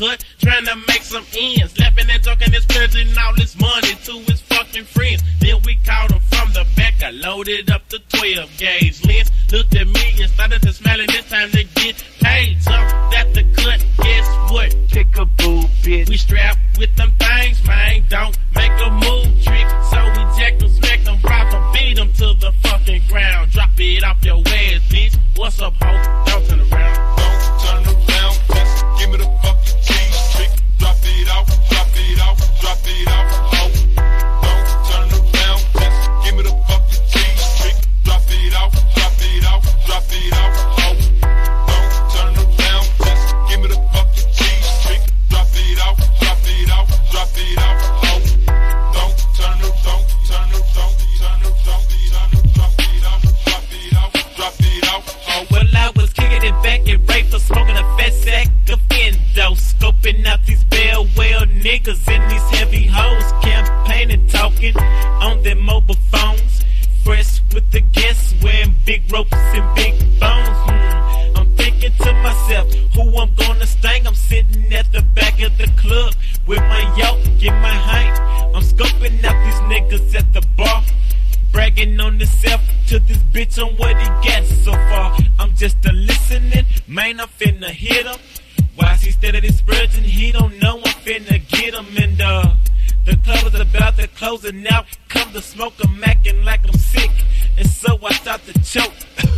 cut, trying to make some ends. Laughing and joking and splurging all this money to his fucking friends. Then we caught him from the back. I loaded up the 12 gauge lens. Looked at me and started to smile, and this time to get paid. Jumped at the cut, guess what? Pick-a-boo, bitch. We strapped with them things, man. Don't make a move trick. So we jacked them, smacked them, robbed them, beat them to the fucking ground. Drop it off your ass, bitch. What's up, ho? Don't turn around. Don't turn around, just give me the fucking cheese trick. Drop it off, drop it off, drop it off, ho. Don't turn around, just give me the fucking cheese trick. Drop it off, drop it off, drop it off, ho. Don't turn around, just give me the fucking cheese trick. Drop it off, drop it off, drop it off, ho. Don't turn around, don't turn around, don't turn around, drop it off, drop it off, drop it off, ho. Well, I was kicking it back and right for smoking a fat sack of endo. Scoping out these well niggas and these heavy hoes. Campaigning, talking on their mobile phones. Fresh with the guests, wearing big ropes and big bones. I'm thinking to myself, who I'm gonna sting? I'm sitting at the back of the club with my yoke in my height. I'm scoping out these niggas at the bar, bragging on himself to this bitch on what he got so far. I'm just a listening, man, I'm finna hit him. Why is he steady spurging? He don't know I'm finna get him. And the club is about to close and now come the smoke, I'm acting like I'm sick. And so I start to choke.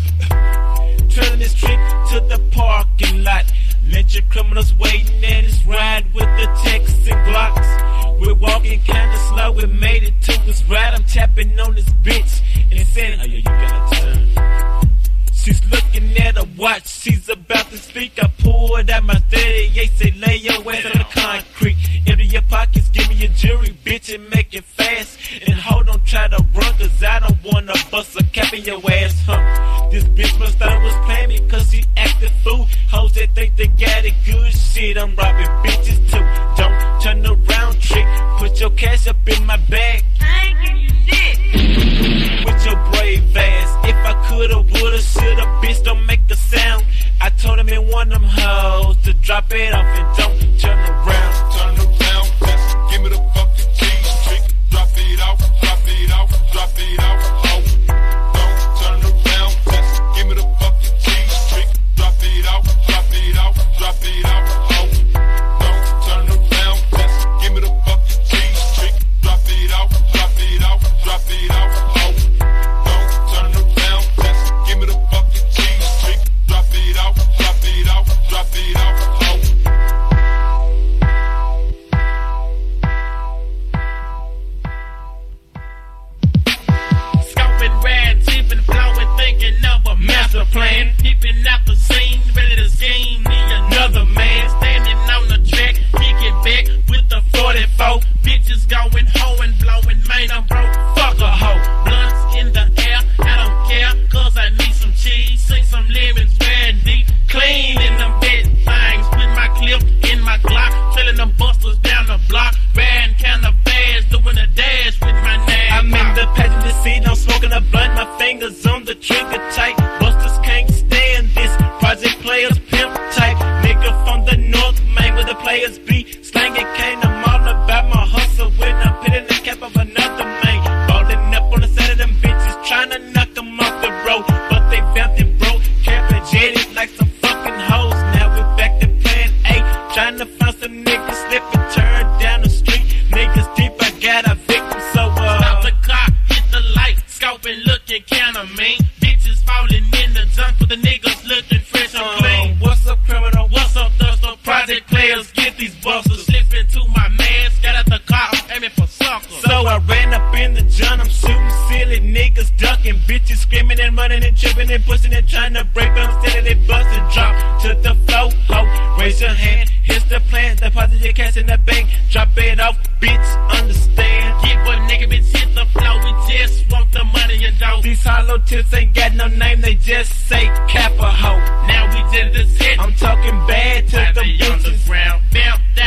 Turning this trick to the parking lot. Let your criminals waiting and it's ride with the Texas and Glocks. We're walking kinda slow, we made it to his ride. I'm tapping on this bitch and saying, oh yeah, you gotta turn. She's looking at her watch, she's about to speak. I pulled out my 38, say lay your ass on the concrete. Empty your pockets, give me your jewelry, bitch, and make it fast. And hold on, try to run, cause I don't wanna bust a cap in your ass, huh? This bitch must thought it was playing me, cause she acted fool. Hoes that think they got it good, shit, I'm robbing bitches too. Don't turn around, trick, put your cash up in my bag. I ain't give you shit. With your brave ass, if I coulda, woulda, shoulda, bitch, don't make a sound. I told him in one of them hoes to drop it off and don't turn around. Turn around, just give me the fucking cheese trick. Drop it off, drop it off, drop it off, ho. Don't turn around, just give me the fucking cheese trick. Drop it off, drop it off, drop it off, ho. Don't turn around, just give me the fucking cheese trick. Drop it off, drop it off, drop it off, ho. Don't turn around, just give me the fucking cheese trick. Drop it off, drop it off, drop it off, ho. Scoping, rad, tipping, flowing, thinking of a master plan. Peeping out the scene, ready to scheme. Need another man standing on the track, kicking back with the 44. Bitches going hoe and blowing, man, I'm broke. Fuck a hoe. Blunts in the air, I don't care, cause I need some cheese. Sing some lemons, red deep, clean in them bed things. With my clip in my Glock, trailing them busters down the block. Riding kinda fast, doing a dash with my name. I'm in the passenger seat, I'm smoking a blunt, my fingers on the trigger tight. Busters can't stand this, project players pimp type. Nigga from the north, man, where the players be. Slanging cane, I'm all about my hustle when I'm pitting the cap of another man. Balling up on the side of them bitches, trying to knock them off the road. But they found it broke, camping jetted like some fucking hoes. Now we're back to plan A, trying to find some niggas slipping, turn down the street. Niggas deep, I got a victim, so Stop the clock, hit the light, scoping, looking kinda mean. Bitches falling in the junk, but the niggas looking fresh and clean. what's up, criminal? What's up, Thurston? Project players, get these busters. Slipping to my mask, got out the car, aiming for suckers. So I ran up in the John, I'm shooting silly niggas, ducking bitches, screaming and running and tripping and pushing and trying to break, but I'm steady, they busting, drop to the floor, ho, raise your hand, here's the plan, deposit your cash in the bank, drop it off, bitch, understand. Get what nigga, bitch, hit the floor, we just want the money, you know. These hollow tips ain't got no name, they just say Kappa ho. Now we did this hit, I'm talking bad to by the the bitches. underground, belt down.